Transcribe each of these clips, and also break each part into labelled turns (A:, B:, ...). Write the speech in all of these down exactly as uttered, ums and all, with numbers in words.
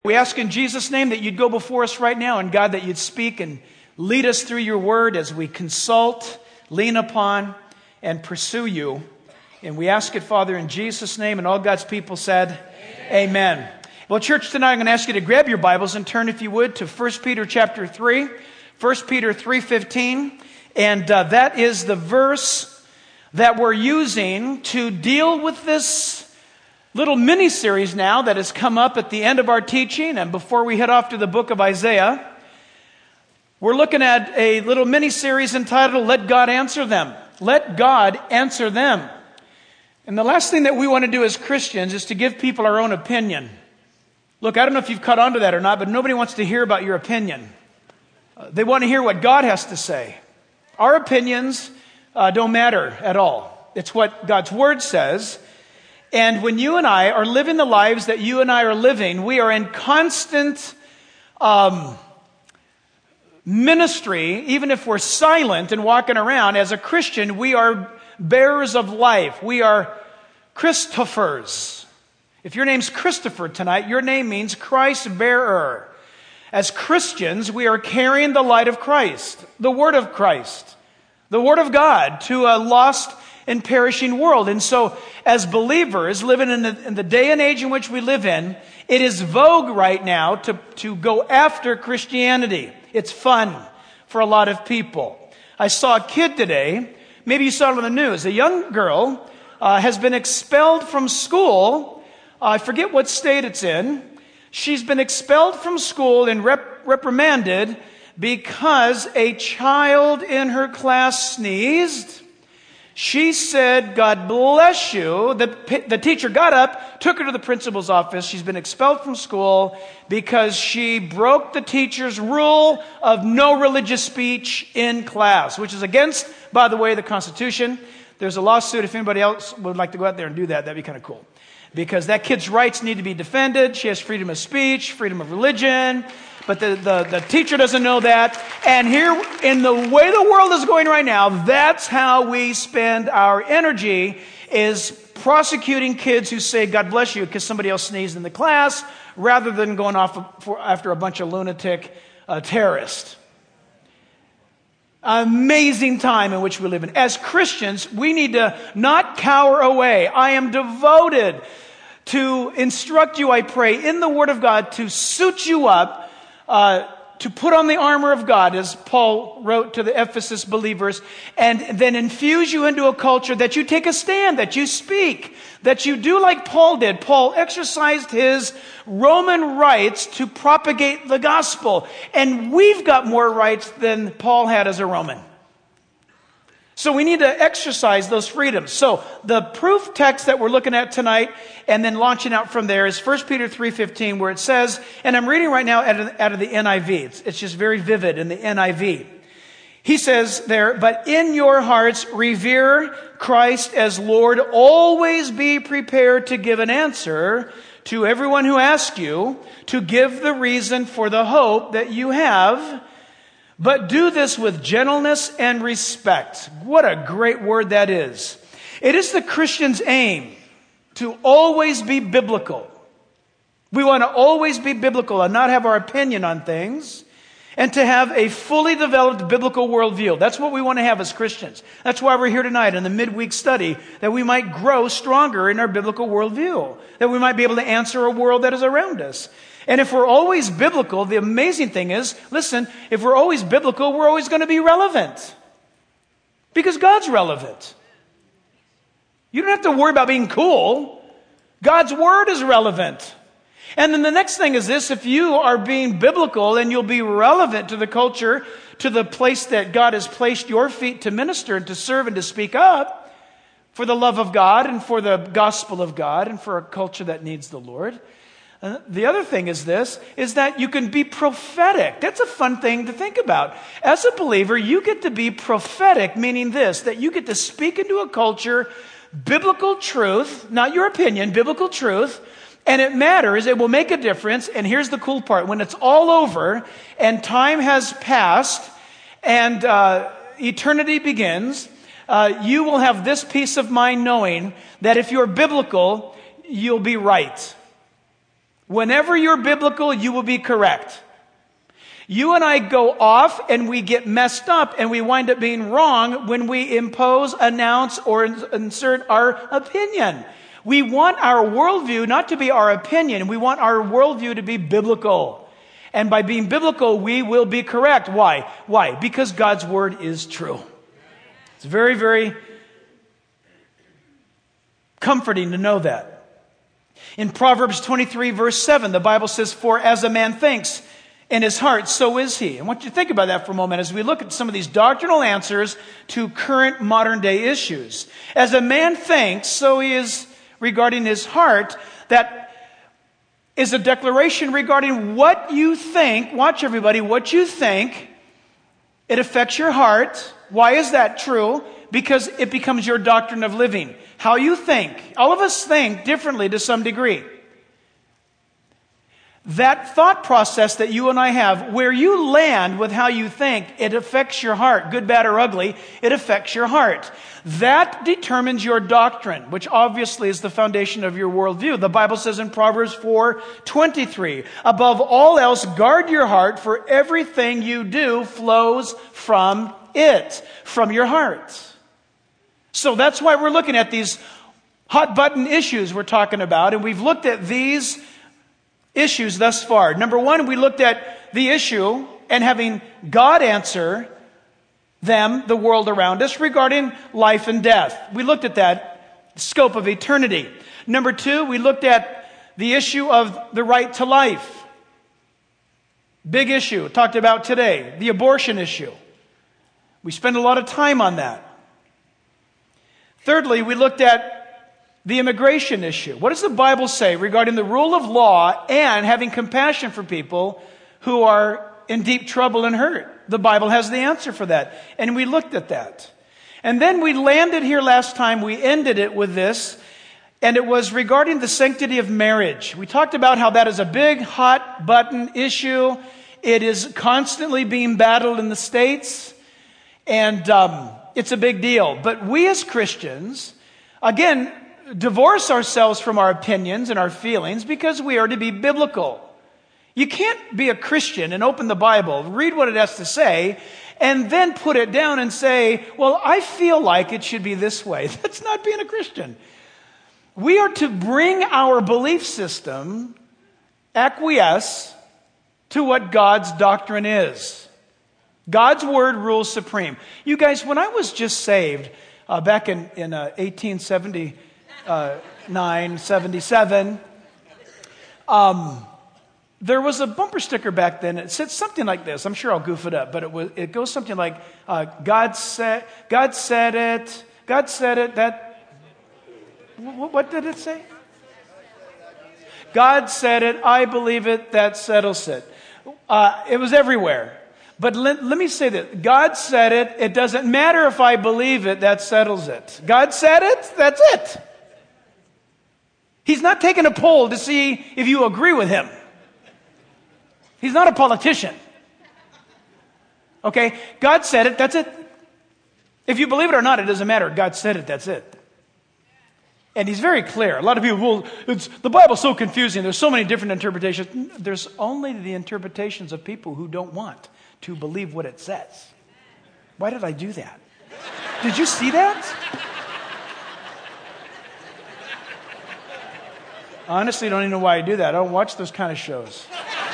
A: We ask in Jesus' name that you'd go before us right now, and God, that you'd speak and lead us through your word as we consult, lean upon, and pursue you. And we ask it, Father, in Jesus' name, and all God's people said, Amen. Amen. Well, church, tonight I'm going to ask you to grab your Bibles and turn, if you would, to First Peter chapter three, First Peter three fifteen, and uh, that is the verse that we're using to deal with this little mini-series now that has come up at the end of our teaching. And before we head off to the book of Isaiah, we're looking at a little mini-series entitled, Let God Answer Them. Let God Answer Them. And the last thing that we want to do as Christians is to give people our own opinion. Look, I don't know if you've caught on to that or not, but nobody wants to hear about your opinion. Uh, they want to hear what God has to say. Our opinions uh, don't matter at all. It's what God's Word says. And when you and I are living the lives that you and I are living, we are in constant um, ministry. Even if we're silent and walking around, as a Christian, we are bearers of life. We are Christophers. If your name's Christopher tonight, your name means Christ bearer. As Christians, we are carrying the light of Christ, the Word of Christ, the Word of God to a lost and perishing world. And so, as believers living in the, in the day and age in which we live in, it is vogue right now to, to go after Christianity. It's fun for a lot of people. I saw a kid today, maybe you saw it on the news, a young girl uh, has been expelled from school. Uh, I forget what state it's in. She's been expelled from school and rep- reprimanded because a child in her class sneezed. She said, God bless you. The, the teacher got up, took her to the principal's office. She's been expelled from school because she broke the teacher's rule of no religious speech in class, which is against, by the way, the Constitution. There's a lawsuit. If anybody else would like to go out there and do that, that'd be kind of cool. Because that kid's rights need to be defended. She has freedom of speech, freedom of religion. But the, the, the teacher doesn't know that. And here, in the way the world is going right now, that's how we spend our energy, is prosecuting kids who say, God bless you, because somebody else sneezed in the class, rather than going off for, after a bunch of lunatic uh, terrorists. Amazing time in which we live in. As Christians, we need to not cower away. I am devoted to instruct you, I pray, in the Word of God to suit you up, Uh, to put on the armor of God, as Paul wrote to the Ephesus believers, and then infuse you into a culture that you take a stand, that you speak, that you do like Paul did. Paul exercised his Roman rights to propagate the gospel, and we've got more rights than Paul had as a Roman. So we need to exercise those freedoms. So the proof text that we're looking at tonight and then launching out from there is First Peter three fifteen, where it says, and I'm reading right now out of, out of the N I V. It's, it's just very vivid in the N I V. He says there, but in your hearts revere Christ as Lord. Always be prepared to give an answer to everyone who asks you, to give the reason for the hope that you have. But do this with gentleness and respect. What a great word that is. It is the Christian's aim to always be biblical. We want to always be biblical and not have our opinion on things, and to have a fully developed biblical worldview. That's what we want to have as Christians. That's why we're here tonight in the midweek study, that we might grow stronger in our biblical worldview, that we might be able to answer a world that is around us. And if we're always biblical, the amazing thing is, listen, if we're always biblical, we're always going to be relevant. Because God's relevant. You don't have to worry about being cool. God's Word is relevant. And then the next thing is this: if you are being biblical, then you'll be relevant to the culture, to the place that God has placed your feet to minister and to serve and to speak up for the love of God and for the gospel of God and for a culture that needs the Lord. Uh, the other thing is this, is that you can be prophetic. That's a fun thing to think about. As a believer, you get to be prophetic, meaning this, that you get to speak into a culture biblical truth, not your opinion, biblical truth, and it matters, it will make a difference. And here's the cool part: when it's all over and time has passed and uh, eternity begins, uh, you will have this peace of mind knowing that if you're biblical, you'll be right. Whenever you're biblical, you will be correct. You and I go off and we get messed up and we wind up being wrong when we impose, announce, or insert our opinion. We want our worldview not to be our opinion. We want our worldview to be biblical. And by being biblical, we will be correct. Why? Why? Because God's word is true. It's very, very comforting to know that. In Proverbs twenty-three, verse seven, the Bible says, "For as a man thinks in his heart, so is he." I want you to think about that for a moment as we look at some of these doctrinal answers to current modern day issues. As a man thinks, so he is regarding his heart. That is a declaration regarding what you think. Watch everybody, what you think, it affects your heart. Why is that true? Because it becomes your doctrine of living. How you think. All of us think differently to some degree. That thought process that you and I have, where you land with how you think, it affects your heart. Good, bad, or ugly, it affects your heart. That determines your doctrine, which obviously is the foundation of your worldview. The Bible says in Proverbs four twenty-three, "Above all else, guard your heart, for everything you do flows from it," from your heart. So that's why we're looking at these hot button issues we're talking about, and we've looked at these issues thus far. Number one, we looked at the issue and having God answer them, the world around us, regarding life and death. We looked at that scope of eternity. Number two, we looked at the issue of the right to life. Big issue, talked about today. The abortion issue. We spend a lot of time on that. Thirdly, we looked at the immigration issue. What does the Bible say regarding the rule of law and having compassion for people who are in deep trouble and hurt? The Bible has the answer for that. And we looked at that. And then we landed here last time. We ended it with this. And it was regarding the sanctity of marriage. We talked about how that is a big, hot button issue. It is constantly being battled in the States. And um, it's a big deal. But we as Christians, again, divorce ourselves from our opinions and our feelings because we are to be biblical. You can't be a Christian and open the Bible, read what it has to say, and then put it down and say, well, I feel like it should be this way. That's not being a Christian. We are to bring our belief system, acquiesce to what God's doctrine is. God's word rules supreme. You guys, when I was just saved, uh, back in, in uh, eighteen seventy, Uh, nine seventy-seven. Um, there was a bumper sticker back then. It said something like this. I'm sure I'll goof it up, but it was. It goes something like, uh, "God said, God said it. God said it." That. W- what did it say? God said it. I believe it. That settles it. Uh, it was everywhere. But let, let me say that God said it. It doesn't matter if I believe it. That settles it. God said it. That's it. He's not taking a poll to see if you agree with him. He's not a politician. Okay? God said it, that's it. If you believe it or not, it doesn't matter. God said it, that's it. And he's very clear. A lot of people, well, it's, the Bible's so confusing. There's so many different interpretations. There's only the interpretations of people who don't want to believe what it says. Why did I do that? Did you see that? Honestly, I don't even know why I do that. I don't watch those kind of shows.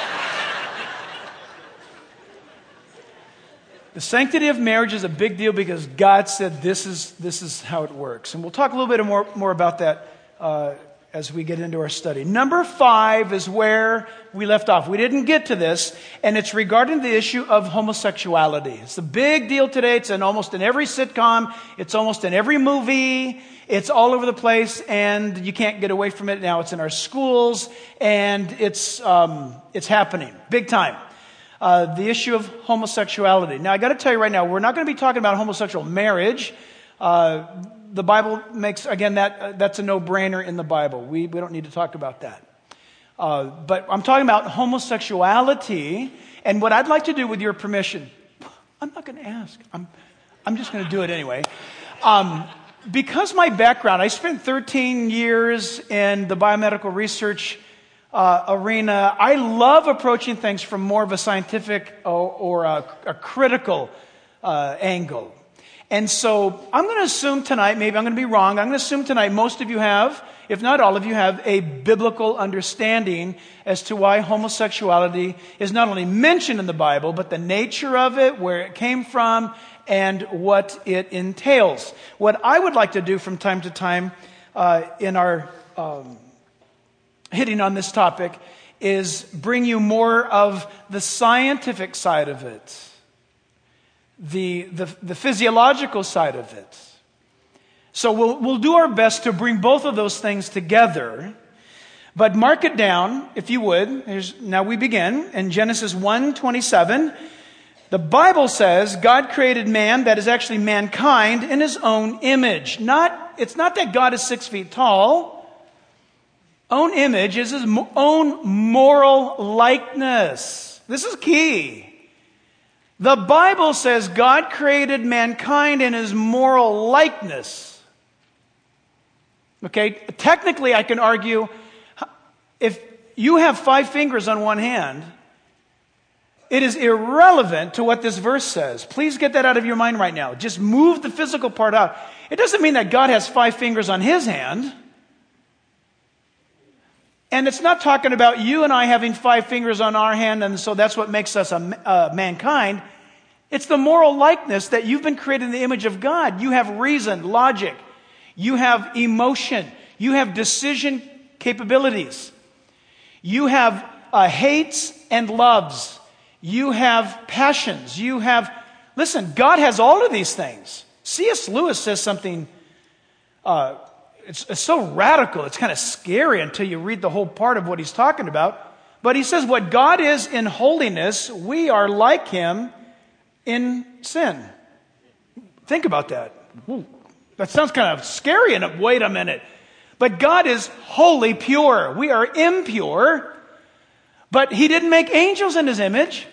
A: The sanctity of marriage is a big deal because God said this is this is how it works. And we'll talk a little bit more, more about that uh, as we get into our study. Number five is where we left off. We didn't get to this, and it's regarding the issue of homosexuality. It's a big deal today. It's in almost in every sitcom. It's almost in every movie. It's all over the place, and you can't get away from it. Now it's in our schools, and it's um, it's happening big time. Uh, the issue of homosexuality. Now, I got to tell you right now, we're not going to be talking about homosexual marriage. Uh, the Bible makes, again, that uh, that's a no-brainer in the Bible. We we don't need to talk about that. Uh, but I'm talking about homosexuality, and what I'd like to do with your permission, I'm not going to ask. I'm I'm just going to do it anyway. Um, Because my background, I spent thirteen years in the biomedical research uh, arena. I love approaching things from more of a scientific or, or a, a critical uh, angle. And so I'm going to assume tonight, maybe I'm going to be wrong, I'm going to assume tonight most of you have, if not all of you have, a biblical understanding as to why homosexuality is not only mentioned in the Bible, but the nature of it, where it came from, and what it entails. What I would like to do from time to time uh, in our um, hitting on this topic is bring you more of the scientific side of it. The, the the physiological side of it. So we'll we'll do our best to bring both of those things together. But mark it down, if you would. Here's, now we begin in Genesis one twenty-seven. The Bible says God created man, that is actually mankind, in his own image. Not it's not that God is six feet tall. Own image is his own moral likeness. This is key. The Bible says God created mankind in his moral likeness. Okay, technically I can argue, if you have five fingers on one hand, it is irrelevant to what this verse says. Please get that out of your mind right now. Just move the physical part out. It doesn't mean that God has five fingers on his hand. And it's not talking about you and I having five fingers on our hand, and so that's what makes us a uh, mankind. It's the moral likeness that you've been created in the image of God. You have reason, logic. You have emotion. You have decision capabilities. You have uh, hates and loves. You have passions. You have... Listen, God has all of these things. C S Lewis says something... Uh, It's, it's so radical, it's kind of scary until you read the whole part of what he's talking about. But he says what God is in holiness, we are like him in sin. Think about that. Ooh, that sounds kind of scary. And wait a minute. But God is wholly pure. We are impure. But he didn't make angels in his image.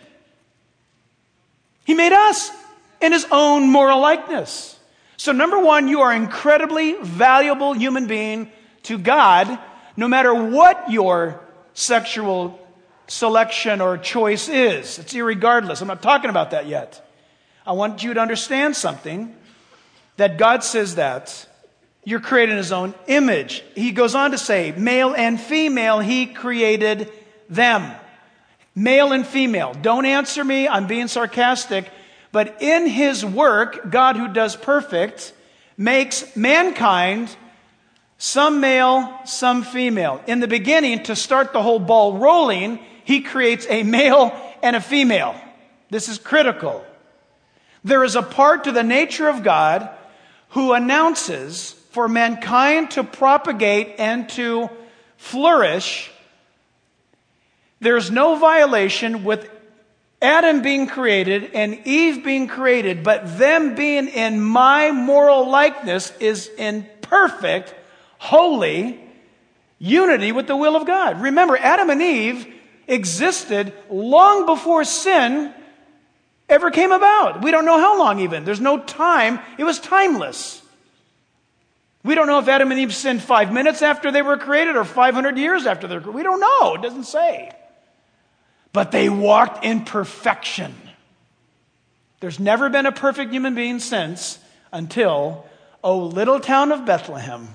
A: He made us in his own moral likeness. So number one, you are an incredibly valuable human being to God, no matter what your sexual selection or choice is. It's irregardless. I'm not talking about that yet. I want you to understand something, that God says that you're created in his own image. He goes on to say, male and female, he created them. Male and female. Don't answer me, I'm being sarcastic. But in his work, God who does perfect, makes mankind some male, some female. In the beginning, to start the whole ball rolling, he creates a male and a female. This is critical. There is a part to the nature of God who announces for mankind to propagate and to flourish. There's no violation with Adam being created and Eve being created, but them being in my moral likeness is in perfect, holy unity with the will of God. Remember, Adam and Eve existed long before sin ever came about. We don't know how long even. There's no time. It was timeless. We don't know if Adam and Eve sinned five minutes after they were created or five hundred years after they were created. We don't know. It doesn't say. But they walked in perfection. There's never been a perfect human being since until, oh, little town of Bethlehem.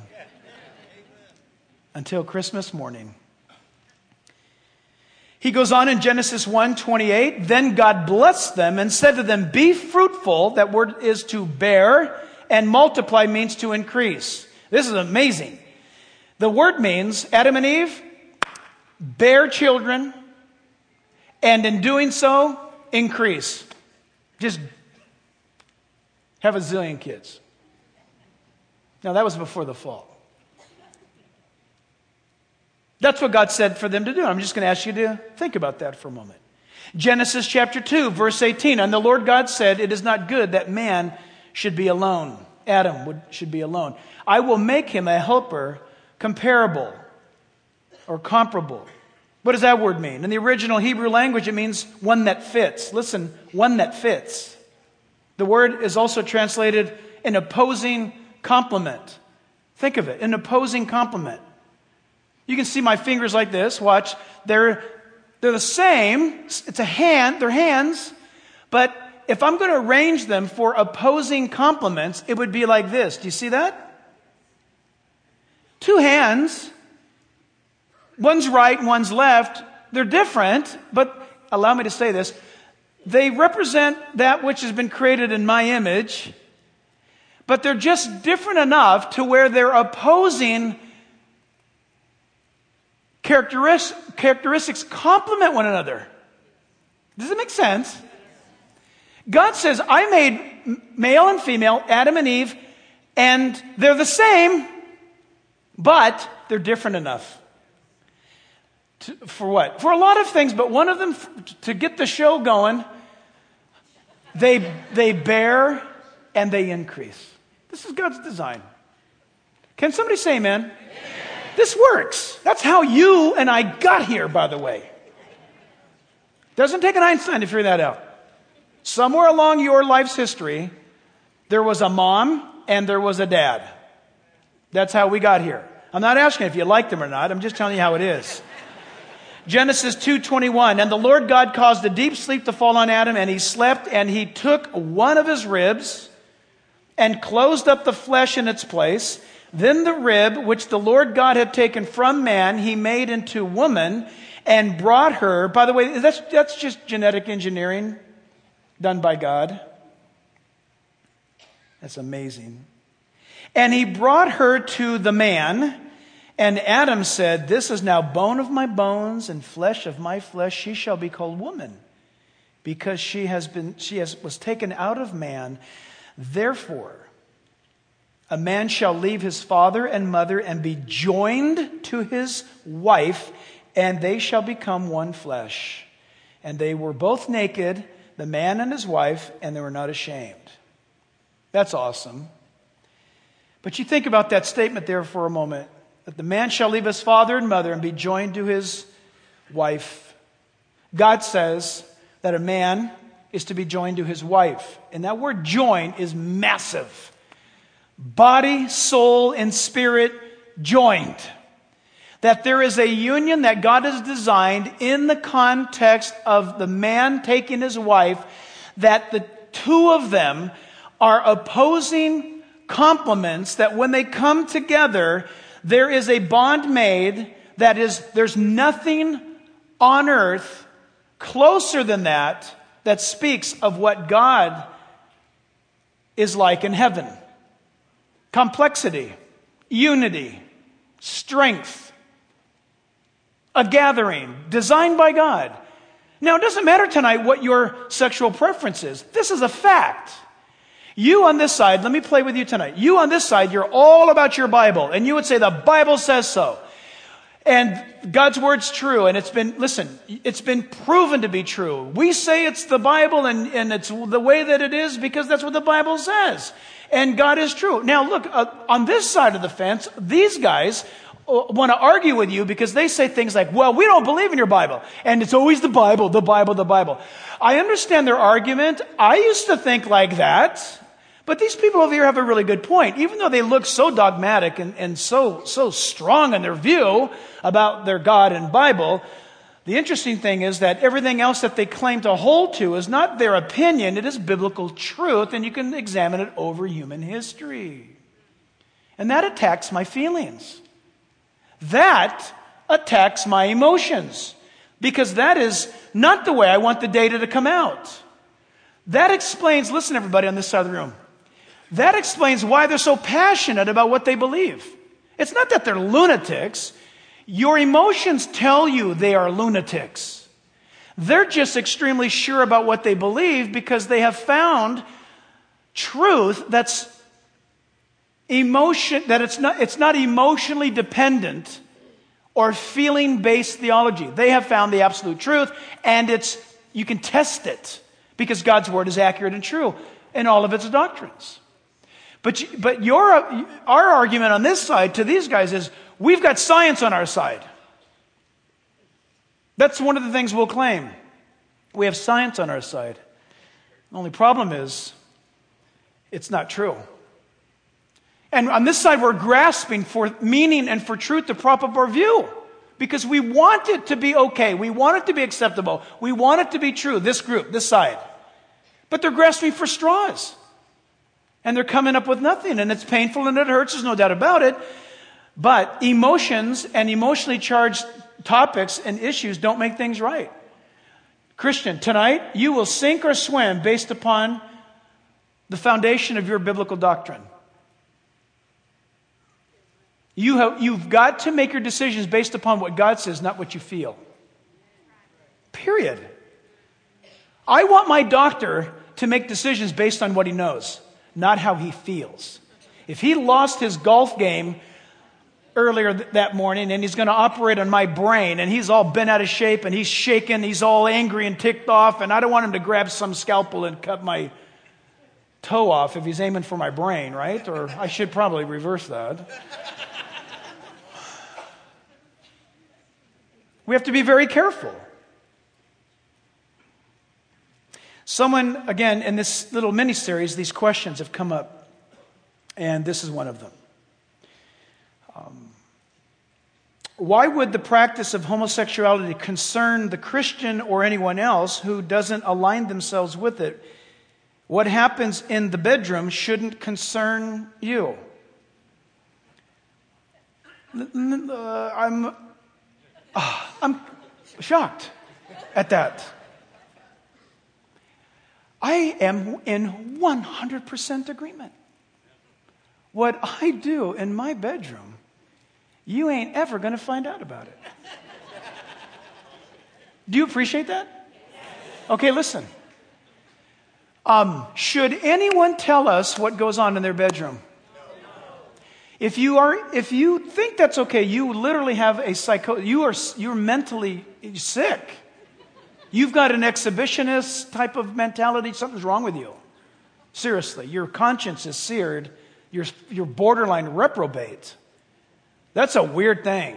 A: Until Christmas morning. He goes on in Genesis one twenty-eight, then God blessed them and said to them, be fruitful. That word is to bear, and multiply means to increase. This is amazing. The word means, Adam and Eve, bear children, and in doing so, increase. Just have a zillion kids. Now, that was before the fall. That's what God said for them to do. I'm just going to ask you to think about that for a moment. Genesis chapter two, verse eighteen. And the Lord God said, it is not good that man should be alone. Adam would, should be alone. I will make him a helper comparable or comparable. What does that word mean? In the original Hebrew language, it means one that fits. Listen, one that fits. The word is also translated an opposing complement. Think of it, an opposing complement. You can see my fingers like this. Watch. They're, they're the same. It's a hand. They're hands. But if I'm going to arrange them for opposing complements, it would be like this. Do you see that? Two hands. One's right and one's left. They're different, but allow me to say this. They represent that which has been created in my image, but they're just different enough to where they're opposing characteristics, characteristics complement one another. Does it make sense? God says, I made male and female, Adam and Eve, and they're the same, but they're different enough. To, for what? For a lot of things, but one of them, to get the show going, they, they bear and they increase. This is God's design. Can somebody say amen? Amen? This works. That's how you and I got here, by the way. Doesn't take an Einstein to figure that out. Somewhere along your life's history, there was a mom and there was a dad. That's how we got here. I'm not asking if you like them or not. I'm just telling you how it is. Genesis two twenty-one, and the Lord God caused a deep sleep to fall on Adam, and he slept, and he took one of his ribs and closed up the flesh in its place. Then the rib, which the Lord God had taken from man, he made into woman and brought her. By the way, that's, that's just genetic engineering done by God. That's amazing. And he brought her to the man. And Adam said, this is now bone of my bones and flesh of my flesh. She shall be called woman, because she has been, she has, was taken out of man. Therefore, a man shall leave his father and mother and be joined to his wife, and they shall become one flesh. And they were both naked, the man and his wife, and they were not ashamed. That's awesome. But you think about that statement there for a moment. That the man shall leave his father and mother and be joined to his wife. God says that a man is to be joined to his wife. And that word join is massive. Body, soul, and spirit joined. That there is a union that God has designed in the context of the man taking his wife, that the two of them are opposing complements, that when they come together, there is a bond made that is, there's nothing on earth closer than that that speaks of what God is like in heaven. Complexity, unity, strength, a gathering designed by God. Now, it doesn't matter tonight what your sexual preference is. This is a fact. You on this side, let me play with you tonight. You on this side, you're all about your Bible. And you would say, the Bible says so. And God's word's true. And it's been, listen, it's been proven to be true. We say it's the Bible and, and it's the way that it is because that's what the Bible says. And God is true. Now look, uh, on this side of the fence, these guys want to argue with you because they say things like, well, we don't believe in your Bible. And it's always the Bible, the Bible, the Bible. I understand their argument. I used to think like that. But these people over here have a really good point. Even though they look so dogmatic and, and so, so strong in their view about their God and Bible, the interesting thing is that everything else that they claim to hold to is not their opinion. It is biblical truth, and you can examine it over human history. And that attacks my feelings. That attacks my emotions. Because that is not the way I want the data to come out. That explains, listen everybody on this side of the room, that explains why they're so passionate about what they believe. It's not that they're lunatics. Your emotions tell you they are lunatics. They're just extremely sure about what they believe because they have found truth that's emotion, that it's not, it's not emotionally dependent or feeling-based theology. They have found the absolute truth, and it's, you can test it because God's word is accurate and true in all of its doctrines. But, but your, our argument on this side to these guys is we've got science on our side. That's one of the things we'll claim. We have science on our side. The only problem is it's not true. And on this side, we're grasping for meaning and for truth to prop up our view. because we want it to be okay. We want it to be acceptable. We want it to be true, this group, this side. But they're grasping for straws. And they're coming up with nothing. And it's painful and it hurts, there's no doubt about it. But emotions and emotionally charged topics and issues don't make things right. Christian, tonight you will sink or swim based upon the foundation of your biblical doctrine. You have, you've got to make your decisions based upon what God says, not what you feel. Period. I want my doctor to make decisions based on what he knows, not how he feels. If he lost his golf game earlier th- that morning and he's going to operate on my brain and he's all bent out of shape and he's shaking, he's all angry and ticked off, and I don't want him to grab some scalpel and cut my toe off if he's aiming for my brain, right? Or I should probably reverse that. We have to be very careful. Someone, again, in this little mini-series, these questions have come up, and this is one of them. Um, why would the practice of homosexuality concern the Christian or anyone else who doesn't align themselves with it? What happens in the bedroom shouldn't concern you. Uh, I'm... Oh, I'm shocked at that. I am in one hundred percent agreement. What I do in my bedroom, you ain't ever going to find out about it. Do you appreciate that? Okay, listen. Um, should anyone tell us what goes on in their bedroom? If you are, if you think that's okay, you literally have a psycho. You are, you're mentally sick. You've got an exhibitionist type of mentality. Something's wrong with you. Seriously, your conscience is seared. You're, you're borderline reprobate. That's a weird thing.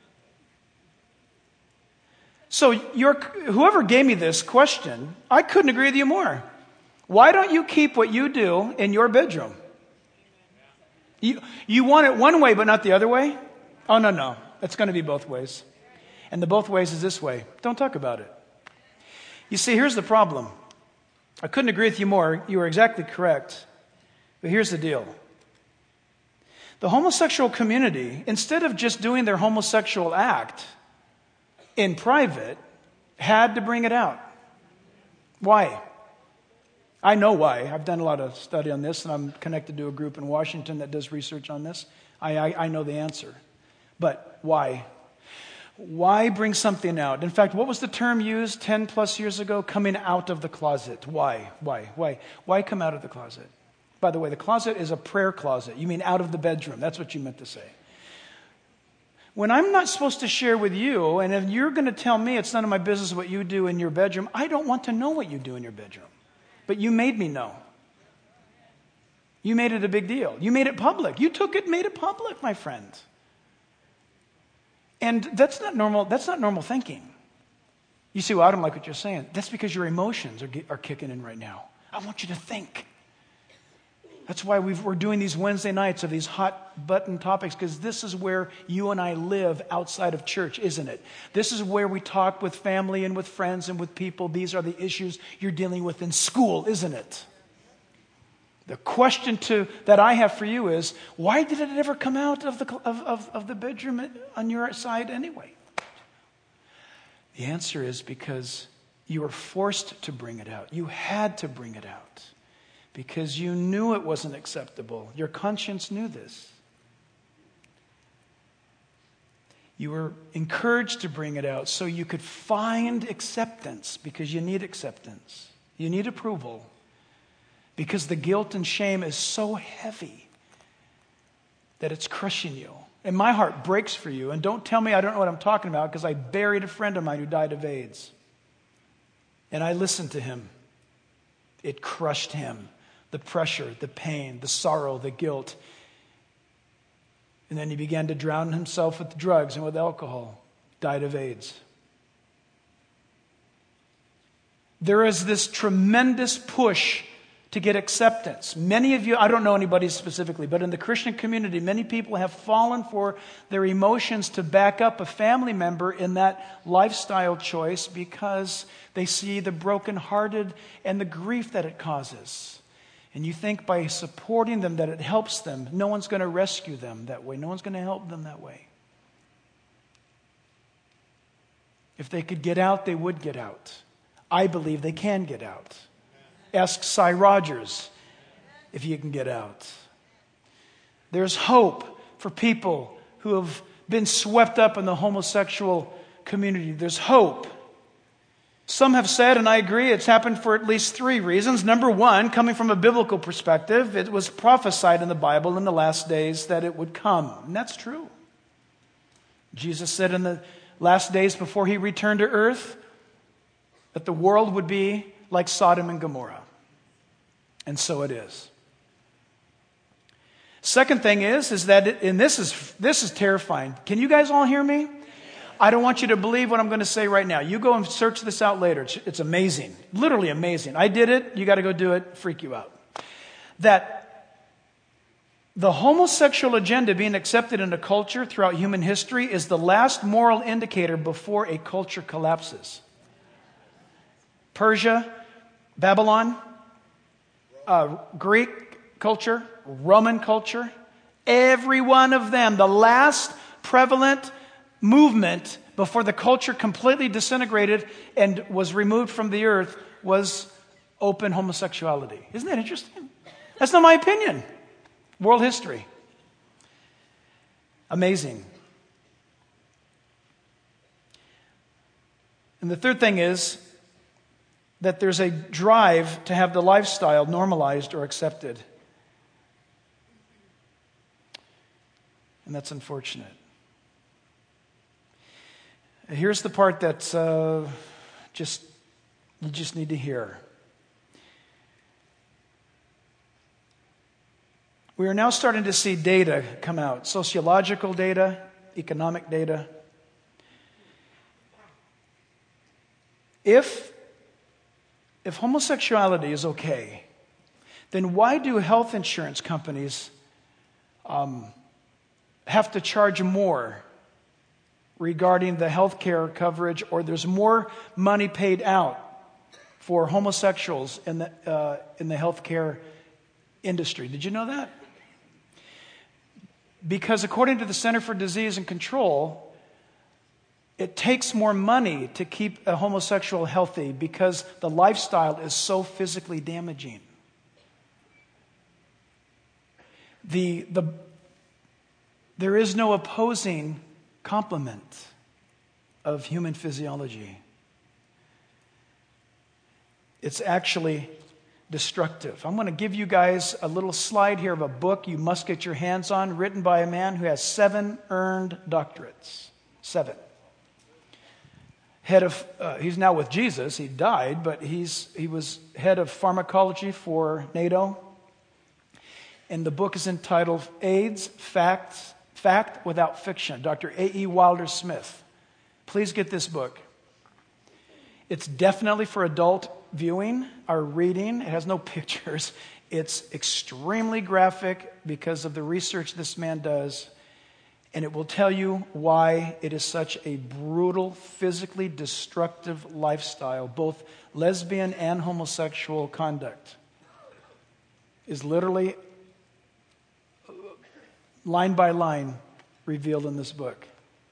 A: So, your, whoever gave me this question, I couldn't agree with you more. Why don't you keep what you do in your bedroom? You, you want it one way, but not the other way? Oh, no, no. It's going to be both ways. And the both ways is this way. Don't talk about it. You see, here's the problem. I couldn't agree with you more. You are exactly correct. But here's the deal. The homosexual community, instead of just doing their homosexual act in private, had to bring it out. Why? I know why. I've done a lot of study on this, and I'm connected to a group in Washington that does research on this. I, I, I know the answer. But why? Why bring something out? In fact, what was the term used ten plus years ago? Coming out of the closet. Why? Why? Why? Why come out of the closet? By the way, the closet is a prayer closet. You mean out of the bedroom. That's what you meant to say. When I'm not supposed to share with you, and if you're going to tell me it's none of my business what you do in your bedroom, I don't want to know what you do in your bedroom. But you made me know. You made it a big deal. You made it public. You took it, made it public, my friend. And that's not normal. That's not normal thinking. You see, well, I don't like what you're saying. That's because your emotions are, are kicking in right now. I want you to think. That's why we've, we're doing these Wednesday nights of these hot button topics, because this is where you and I live outside of church, isn't it? This is where we talk with family and with friends and with people. These are the issues you're dealing with in school, isn't it? The question to, that I have for you is, why did it ever come out of the, of, of, of the bedroom on your side anyway? The answer is because you were forced to bring it out. You had to bring it out. Because you knew it wasn't acceptable. Your conscience knew this. You were encouraged to bring it out so you could find acceptance, because you need acceptance. You need approval. Because the guilt and shame is so heavy that it's crushing you. And my heart breaks for you. And don't tell me I don't know what I'm talking about, because I buried a friend of mine who died of AIDS. And I listened to him. It crushed him. The pressure, the pain, the sorrow, the guilt. And then he began to drown himself with drugs and with alcohol. Died of AIDS. There is this tremendous push to get acceptance. Many of you, I don't know anybody specifically, but in the Christian community, many people have fallen for their emotions to back up a family member in that lifestyle choice because they see the brokenhearted and the grief that it causes. And you think by supporting them that it helps them. No one's going to rescue them that way. No one's going to help them that way. If they could get out, they would get out. I believe they can get out. Ask Cy Rogers if you can get out. There's hope for people who have been swept up in the homosexual community. There's hope. Some have said, and I agree, it's happened for at least three reasons. Number one, coming from a biblical perspective, it was prophesied in the Bible in the last days that it would come. And that's true. Jesus said in the last days before he returned to earth that the world would be like Sodom and Gomorrah. And so it is. Second thing is, is that, it, and this is this is terrifying. Can you guys all hear me? I don't want you to believe what I'm going to say right now. You go and search this out later. It's, it's amazing. Literally amazing. I did it. You got to go do it. Freak you out. That the homosexual agenda being accepted in a culture throughout human history is the last moral indicator before a culture collapses. Persia, Babylon, uh, Greek culture, Roman culture, every one of them, the last prevalent movement before the culture completely disintegrated and was removed from the earth was open homosexuality. Isn't that interesting? That's not my opinion. World history. Amazing. And the third thing is that there's a drive to have the lifestyle normalized or accepted. And that's unfortunate. Here's the part that's uh, just, you just need to hear. We are now starting to see data come out, sociological data, economic data. If, if homosexuality is okay, then why do health insurance companies um, have to charge more regarding the health care coverage, or there's more money paid out for homosexuals in the uh, in the health care industry? Did you know that? Because according to the Center for Disease and Control, it takes more money to keep a homosexual healthy because the lifestyle is so physically damaging. The the there is no opposing complement of human physiology. It's actually destructive. I'm going to give you guys a little slide here of a book you must get your hands on, written by a man who has seven earned doctorates. Seven. Head of, uh, he's now with Jesus. He died, but he's he was head of pharmacology for NATO. And the book is entitled AIDS, Facts, Fact Without Fiction, Doctor A E Wilder Smith. Please get this book. It's definitely for adult viewing or reading. It has no pictures. It's extremely graphic because of the research this man does. And it will tell you why it is such a brutal, physically destructive lifestyle. Both lesbian and homosexual conduct is literally line by line revealed in this book.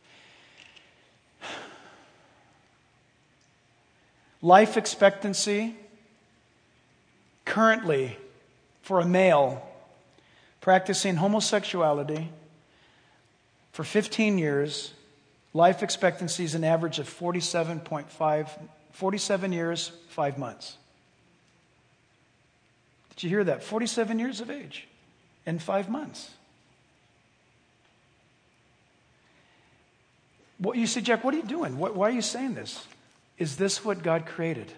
A: Life expectancy currently for a male practicing homosexuality for fifteen years, life expectancy is an average of forty-seven point five, forty-seven years, five months. Did you hear that? forty-seven years of age and five months. What you say, Jack, what are you doing? What, why are you saying this? Is this what God created?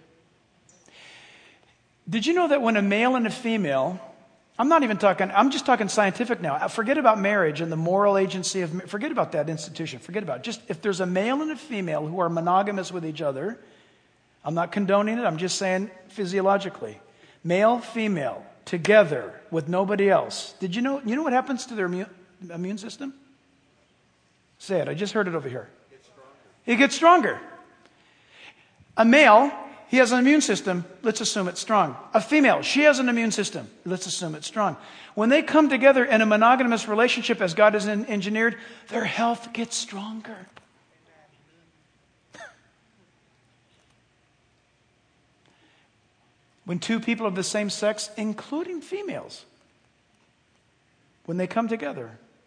A: Did you know that when a male and a female, I'm not even talking, I'm just talking scientific now. Forget about marriage and the moral agency of, forget about that institution. Forget about it. Just if there's a male and a female who are monogamous with each other, I'm not condoning it, I'm just saying physiologically. male, female, together with nobody else, did you know, you know what happens to their immune, immune system? Say it. I just heard it over here. It gets stronger. A male, he has an immune system. Let's assume it's strong. A female, she has an immune system. Let's assume it's strong. When they come together in a monogamous relationship as God has engineered, their health gets stronger. When two people of the same sex, including females, when they come together,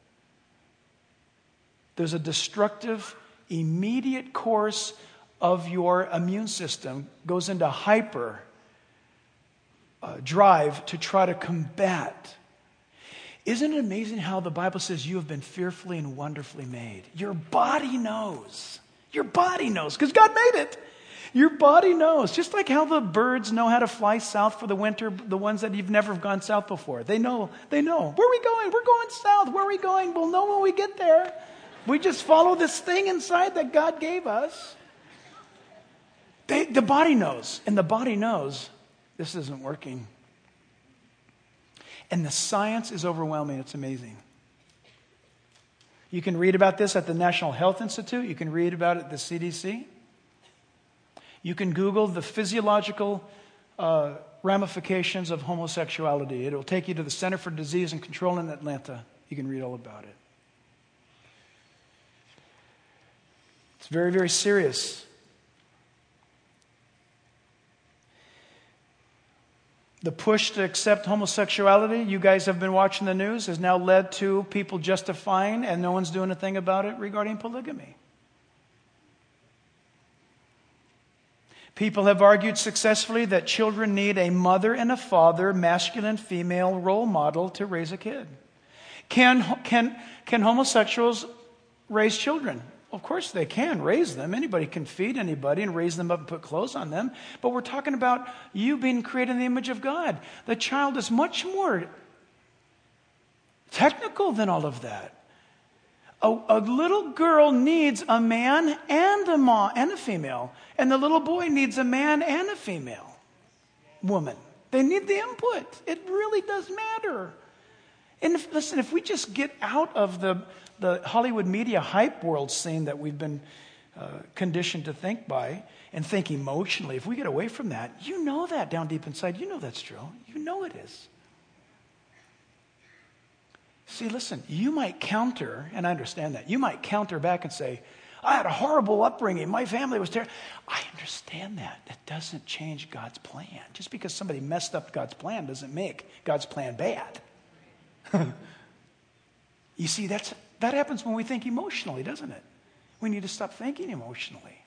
A: there's a destructive, immediate course of your immune system goes into hyper uh, drive to try to combat. Isn't it amazing how the Bible says you have been fearfully and wonderfully made? Your body knows. Your body knows because God made it. Your body knows. Just like how the birds know how to fly south for the winter, the ones that you've never gone south before. They know. They know. Where are we going? We're going south. Where are we going? We'll know when we get there. We just follow this thing inside that God gave us. They, the body knows. And the body knows this isn't working. And the science is overwhelming. It's amazing. You can read about this at the National Health Institute. You can read about it at the C D C. You can Google the physiological uh, ramifications of homosexuality. It will take you to the Center for Disease and Control in Atlanta. You can read all about it. It's very, very serious. The push to accept homosexuality, you guys have been watching the news, has now led to people justifying, and no one's doing a thing about it, regarding polygamy. People have argued successfully that children need a mother and a father, masculine, female role model to raise a kid. Can, can, can homosexuals raise children? Of course they can raise them. Anybody can feed anybody and raise them up and put clothes on them. But we're talking about you being created in the image of God. The child is much more technical than all of that. A, a little girl needs a man and a mom and a female. And the little boy needs a man and a female woman. They need the input. It really does matter. And if, listen, if we just get out of the, the Hollywood media hype world scene that we've been uh, conditioned to think by and think emotionally, if we get away from that, you know that down deep inside. You know that's true. You know it is. See, listen, you might counter, and I understand that, you might counter back and say, I had a horrible upbringing. My family was terrible. I understand that. That doesn't change God's plan. Just because somebody messed up God's plan doesn't make God's plan bad. You see, that's that happens when we think emotionally, doesn't it? We need to stop thinking emotionally.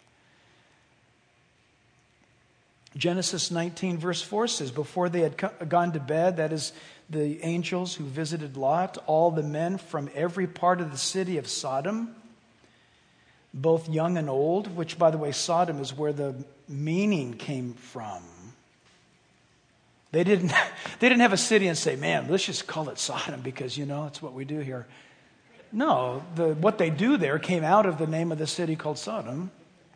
A: Genesis nineteen verse four says, before they had co- gone to bed, that is the angels who visited Lot, all the men from every part of the city of Sodom, both young and old, which, by the way, Sodom is where the meaning came from. They didn't, they didn't have a city and say, man, let's just call it Sodom because, you know, it's what we do here. No, the, what they do there came out of the name of the city called Sodom.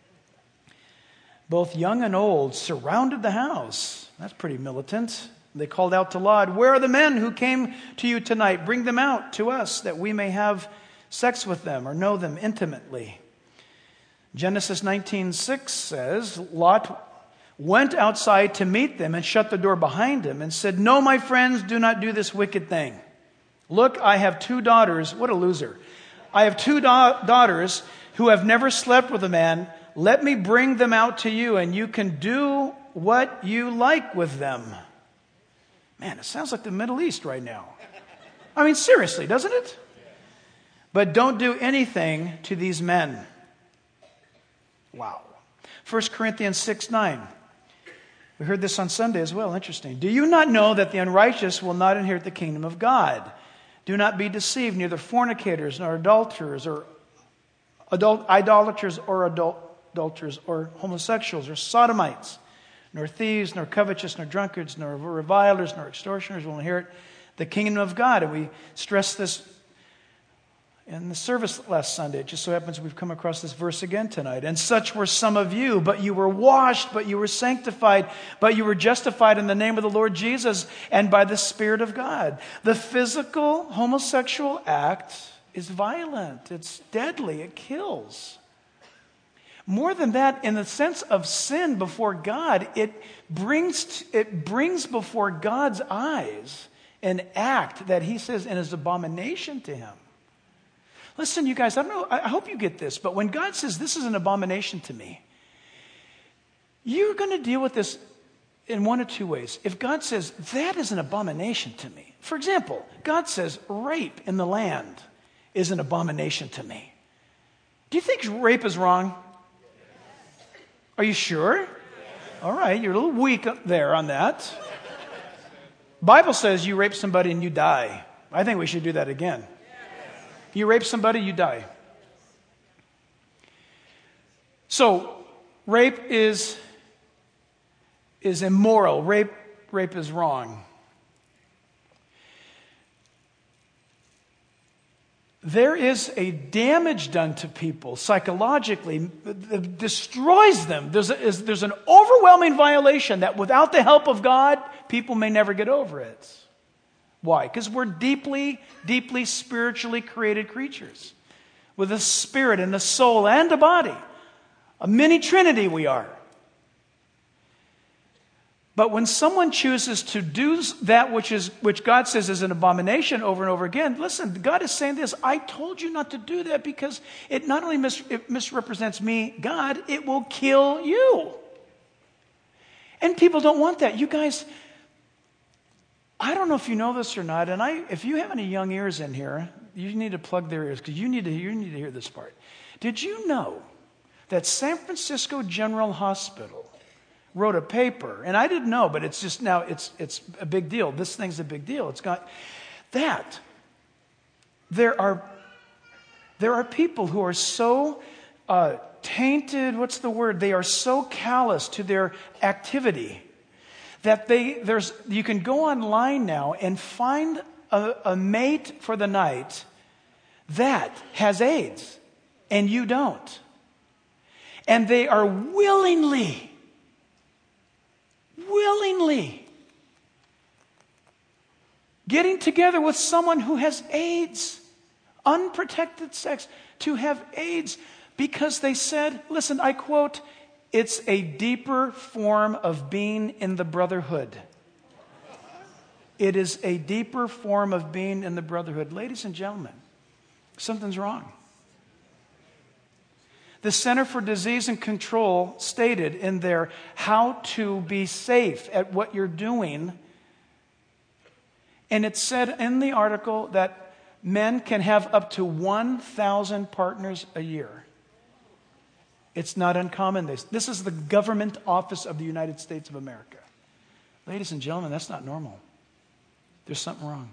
A: Both young and old surrounded the house. That's pretty militant. They called out to Lot, where are the men who came to you tonight? Bring them out to us that we may have sex with them or know them intimately. Genesis nineteen six says, Lot went outside to meet them and shut the door behind him and said, no, my friends, do not do this wicked thing. Look, I have two daughters. What a loser. I have two da- daughters who have never slept with a man. Let me bring them out to you and you can do what you like with them. Man, it sounds like the Middle East right now. I mean, seriously, doesn't it? But don't do anything to these men. Wow. First Corinthians six nine. We heard this on Sunday as well. Interesting. Do you not know that the unrighteous will not inherit the kingdom of God? Do not be deceived, neither fornicators, nor adulterers, or adult, idolaters, or adult, adulterers, or homosexuals, or sodomites, nor thieves, nor covetous, nor drunkards, nor revilers, nor extortioners will inherit the kingdom of God. And we stress this In the service last Sunday, it just so happens we've come across this verse again tonight. And such were some of you, but you were washed, but you were sanctified, but you were justified in the name of the Lord Jesus and by the Spirit of God. The physical homosexual act is violent. It's deadly. It kills. More than that, in the sense of sin before God, it brings, it brings before God's eyes an act that he says is abomination to him. Listen, you guys, I don't know, I hope you get this, but when God says this is an abomination to me, you're going to deal with this in one of two ways. If God says that is an abomination to me, for example, God says rape in the land is an abomination to me. Do you think rape is wrong? Are you sure? All right, you're a little weak up there on that. Bible says you rape somebody and you die. I think we should do that again. You rape somebody, you die. So, rape is, is immoral. Rape, rape is wrong. There is a damage done to people psychologically that destroys them. There's, a, is, there's an overwhelming violation that without the help of God, people may never get over it. Why? Because we're deeply, deeply spiritually created creatures with a spirit and a soul and a body. A mini trinity we are. But when someone chooses to do that which is which God says is an abomination over and over again, listen, God is saying this, I told you not to do that because it not only mis- it misrepresents me, God, it will kill you. And people don't want that. You guys, I don't know if you know this or not, and I, if you have any young ears in here, you need to plug their ears because you need to you need to hear this part. Did you know that San Francisco General Hospital wrote a paper, and I didn't know, but it's just now it's it's a big deal. This thing's a big deal. It's got that there are there are people who are so uh, tainted. What's the word? They are so callous to their activity. That they there's you can go online now and find a, a mate for the night that has AIDS and you don't. And they are willingly, willingly getting together with someone who has AIDS, unprotected sex, to have AIDS because they said, listen, I quote, it's a deeper form of being in the brotherhood. It is a deeper form of being in the brotherhood. Ladies and gentlemen, something's wrong. The Center for Disease and Control stated in their how to be safe at what you're doing, and it said in the article that men can have up to one thousand partners a year. It's not uncommon. This, this is the government office of the United States of America. Ladies and gentlemen, that's not normal. There's something wrong.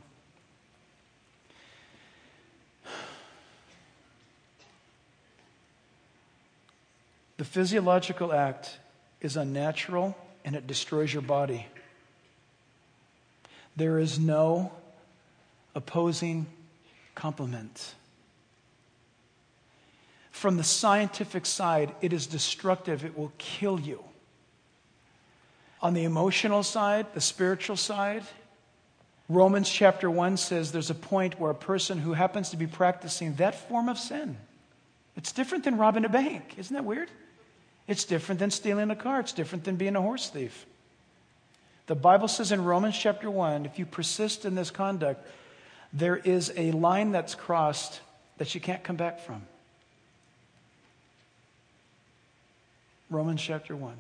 A: The physiological act is unnatural and it destroys your body. There is no opposing complement. From the scientific side, it is destructive. It will kill you. On the emotional side, the spiritual side, Romans chapter one says there's a point where a person who happens to be practicing that form of sin, it's different than robbing a bank. Isn't that weird? It's different than stealing a car. It's different than being a horse thief. The Bible says in Romans chapter one, if you persist in this conduct, there is a line that's crossed that you can't come back from. Romans chapter one.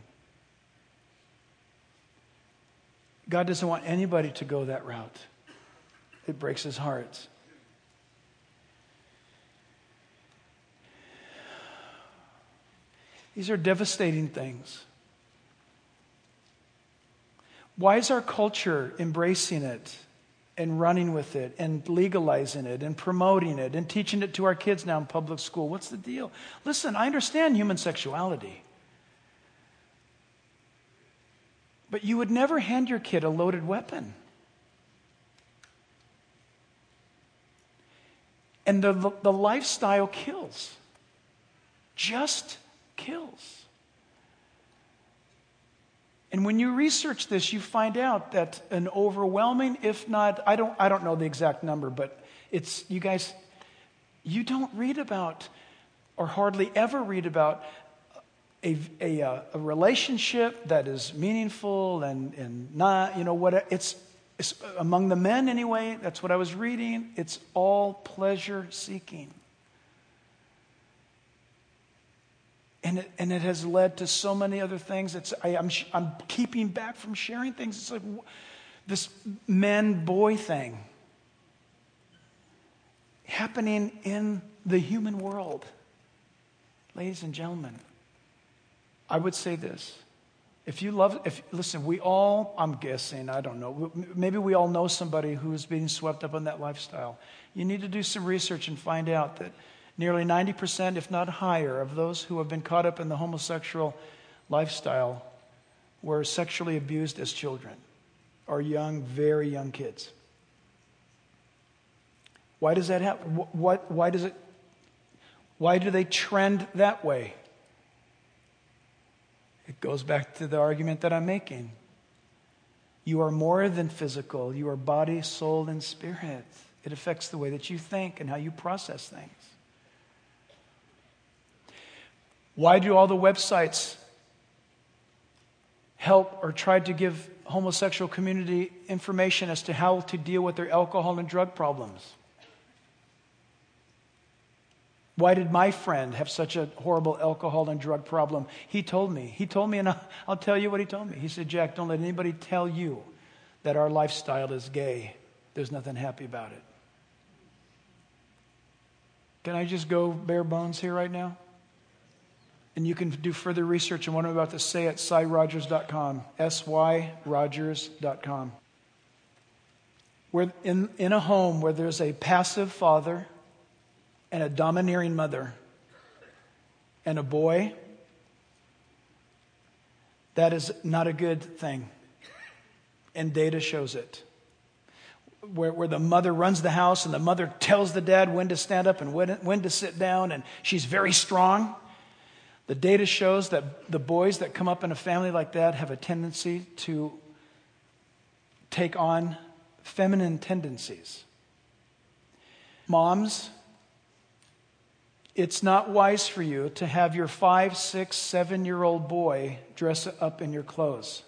A: God doesn't want anybody to go that route. It breaks his heart. These are devastating things. Why is our culture embracing it and running with it and legalizing it and promoting it and teaching it to our kids now in public school? What's the deal? Listen, I understand human sexuality. But you would never hand your kid a loaded weapon. And the, the, the lifestyle kills. Just kills. And when you research this, you find out that an overwhelming, if not, I don't, I don't know the exact number, but it's, you guys, you don't read about, or hardly ever read about, a, a, a relationship that is meaningful and, and not, you know, what it's, it's among the men anyway, that's what I was reading, it's all pleasure seeking. And it, and it has led to so many other things. It's, I, I'm, I'm keeping back from sharing things. It's like this man-boy thing happening in the human world. Ladies and gentlemen, I would say this. If you love, if listen, we all, I'm guessing, I don't know, maybe we all know somebody who's being swept up in that lifestyle. You need to do some research and find out that nearly ninety percent, if not higher, of those who have been caught up in the homosexual lifestyle were sexually abused as children or young, very young kids. Why does that happen? What, why does it, why do they trend that way? It goes back to the argument that I'm making. You are more than physical. You are body, soul, and spirit. It affects the way that you think and how you process things. Why do all the websites help or try to give homosexual community information as to how to deal with their alcohol and drug problems? Why did my friend have such a horrible alcohol and drug problem? He told me. He told me, and I'll, I'll tell you what he told me. He said, Jack, don't let anybody tell you that our lifestyle is gay. There's nothing happy about it. Can I just go bare bones here right now? And you can do further research on what I'm about to say at sy rogers dot com, S Y Rogers dot com. Where in, in a home where there's a passive father and a domineering mother and a boy, that is not a good thing. And data shows it. Where, where the mother runs the house and the mother tells the dad when to stand up and when, when to sit down, and she's very strong. The data shows that the boys that come up in a family like that have a tendency to take on feminine tendencies. Moms, it's not wise for you to have your five, six, seven-year-old boy dress up in your clothes.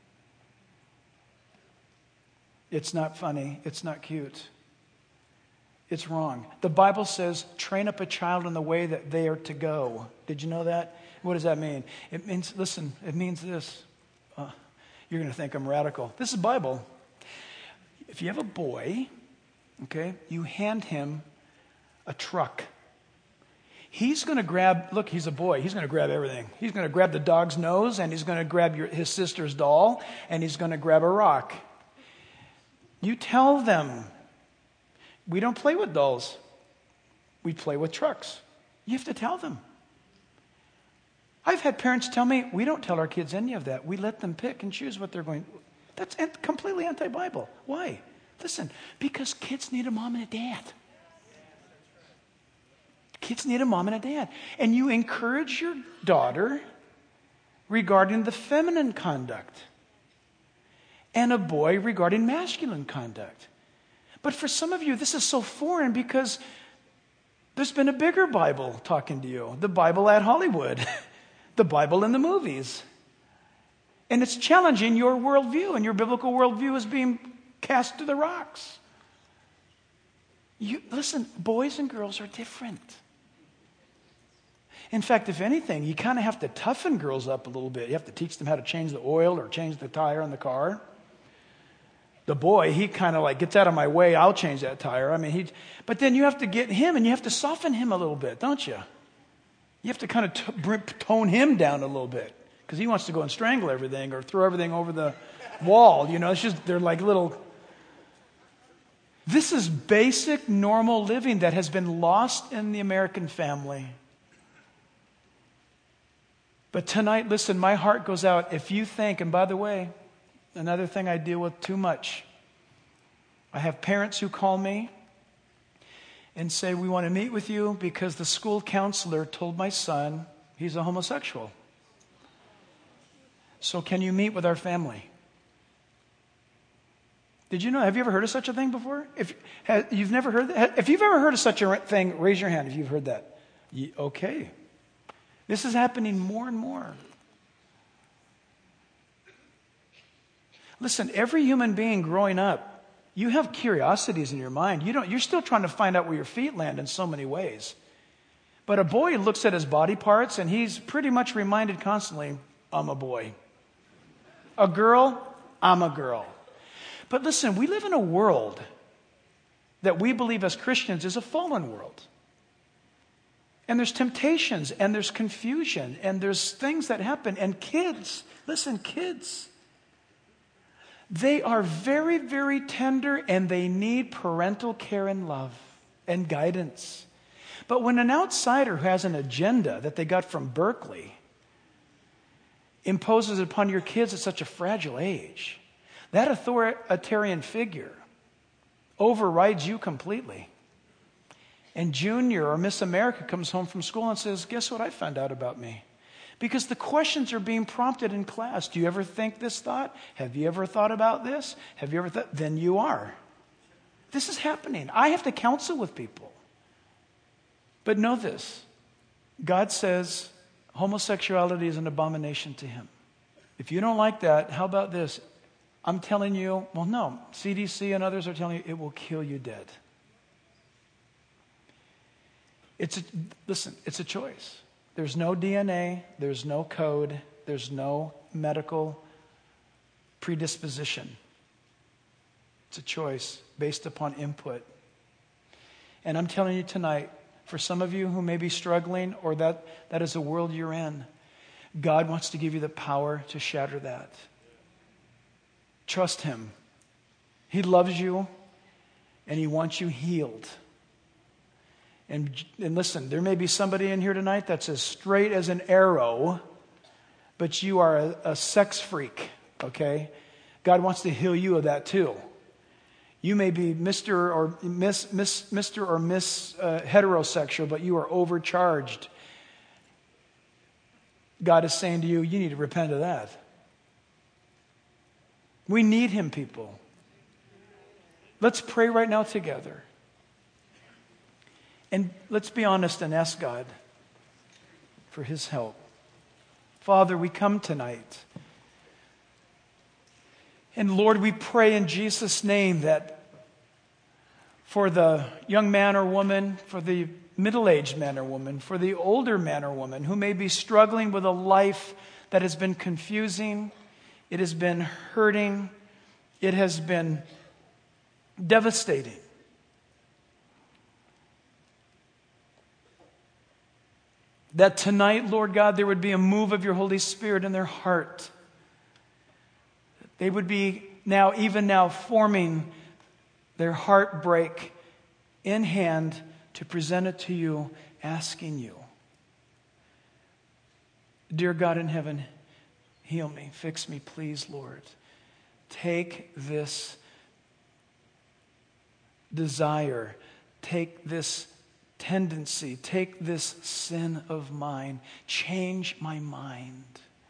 A: It's not funny. It's not cute. It's wrong. The Bible says, train up a child in the way that they are to go. Did you know that? What does that mean? It means, listen, it means this. Uh, you're going to think I'm radical. This is Bible. If you have a boy, okay, you hand him a truck. He's going to grab, look, he's a boy. He's going to grab everything. He's going to grab the dog's nose, and he's going to grab your, his sister's doll, and he's going to grab a rock. You tell them, we don't play with dolls. We play with trucks. You have to tell them. I've had parents tell me, we don't tell our kids any of that. We let them pick and choose what they're going. That's completely anti-Bible. Why? Listen, because kids need a mom and a dad. Kids need a mom and a dad. And you encourage your daughter regarding the feminine conduct, and a boy regarding masculine conduct. But for some of you, this is so foreign because there's been a bigger Bible talking to you. The Bible at Hollywood. The Bible in the movies. And it's challenging your worldview, and your biblical worldview is being cast to the rocks. You, listen, boys and girls are different. In fact, if anything, you kind of have to toughen girls up a little bit. You have to teach them how to change the oil or change the tire on the car. The boy, he kind of like gets out of my way, I'll change that tire. I mean, he. But then you have to get him, and you have to soften him a little bit, don't you? You have to kind of t- tone him down a little bit because he wants to go and strangle everything or throw everything over the wall. You know, it's just, they're like little. This is basic, normal living that has been lost in the American family. But tonight, listen, my heart goes out. If you think, and by the way, another thing I deal with too much. I have parents who call me, and say, we want to meet with you because the school counselor told my son he's a homosexual. So can you meet with our family? Did you know, have you ever heard of such a thing before? If have, you've never heard that, if you've ever heard of such a thing, raise your hand if you've heard that. Okay. This is happening more and more. Listen, every human being growing up, you have curiosities in your mind. You don't, you're still trying to find out where your feet land in so many ways. But a boy looks at his body parts and he's pretty much reminded constantly, I'm a boy. A girl, I'm a girl. But listen, we live in a world that we believe as Christians is a fallen world. And there's temptations and there's confusion and there's things that happen. And kids, listen, kids, they are very, very tender and they need parental care and love and guidance. But when an outsider who has an agenda that they got from Berkeley imposes upon your kids at such a fragile age, that authoritarian figure overrides you completely. And Junior or Miss America comes home from school and says, guess what I found out about me? Because the questions are being prompted in class. Do you ever think this thought? Have you ever thought about this? Have you ever thought? Then you are. This is happening. I have to counsel with people. But know this. God says homosexuality is an abomination to him. If you don't like that, how about this? I'm telling you, well, no. C D C and others are telling you it will kill you dead. It's a, listen, it's a choice. There's no D N A, there's no code, there's no medical predisposition. It's a choice based upon input. And I'm telling you tonight, for some of you who may be struggling or that, that is a world you're in, God wants to give you the power to shatter that. Trust him. He loves you and he wants you healed. And, and listen, there may be somebody in here tonight that's as straight as an arrow, but you are a, a sex freak, okay? God wants to heal you of that too. You may be Mister or Miss, Miss Mister or Miss uh, heterosexual, but you are overcharged. God is saying to you, you need to repent of that. We need him, people. Let's pray right now together. And let's be honest and ask God for his help. Father, we come tonight. And Lord, we pray in Jesus' name that for the young man or woman, for the middle-aged man or woman, for the older man or woman who may be struggling with a life that has been confusing, it has been hurting, it has been devastating. That tonight, Lord God, there would be a move of your Holy Spirit in their heart. They would be now, even now, forming their heartbreak in hand to present it to you, asking you, dear God in heaven, heal me, fix me, please, Lord. Take this desire, take this tendency, take this sin of mine, change my mind.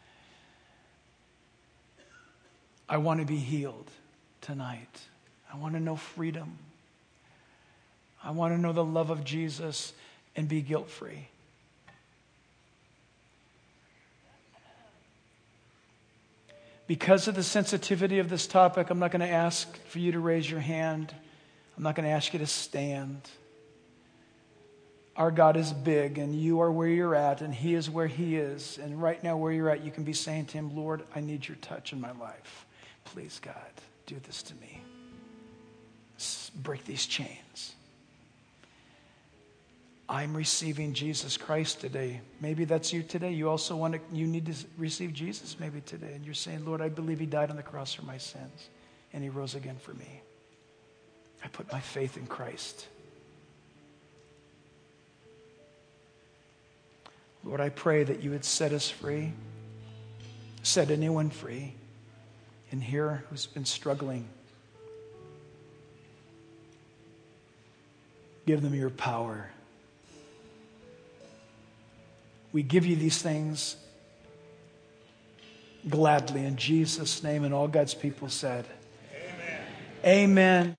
A: I want to be healed tonight. I want to know freedom. I want to know the love of Jesus and be guilt-free. Because of the sensitivity of this topic, I'm not going to ask for you to raise your hand. I'm not going to ask you to stand. Our God is big, and you are where you're at, and he is where he is. And right now where you're at, you can be saying to him, Lord, I need your touch in my life. Please, God, do this to me. Break these chains. I'm receiving Jesus Christ today. Maybe that's you today. You also want to, you need to receive Jesus maybe today. And you're saying, Lord, I believe he died on the cross for my sins, and he rose again for me. I put my faith in Christ. Lord, I pray that you would set us free, set anyone free in here who's been struggling. Give them your power. We give you these things gladly in Jesus' name, and all God's people said, Amen. Amen.